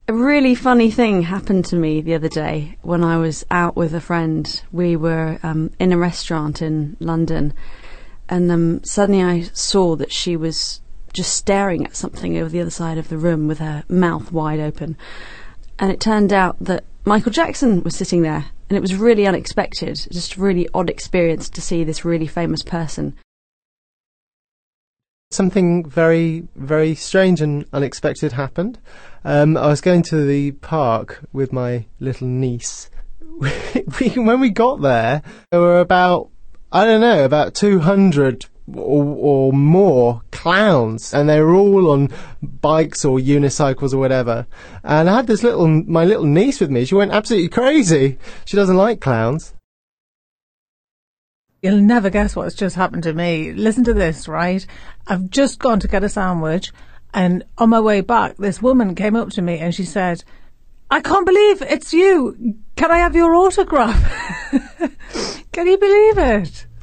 A really funny thing happened to me the other day when I was out with a friend. We were in a restaurant in London, and suddenly I saw that she was just staring at something over the other side of the room with her mouth wide open. And it turned out that Michael Jackson was sitting there, and it was really unexpected, just a really odd experience to see this really famous person. Something very, very strange and unexpected happened. I was going to the park with my little niece. When we got there were about 200 or more clowns, and they were all on bikes or unicycles or whatever. And I had my little niece with me. She went absolutely crazy. She doesn't like clowns. You'll never guess what's just happened to me. Listen to this, right? I've just gone to get a sandwich, and on my way back, this woman came up to me and she said, "I can't believe it's you. Can I have your autograph?" Can you believe it?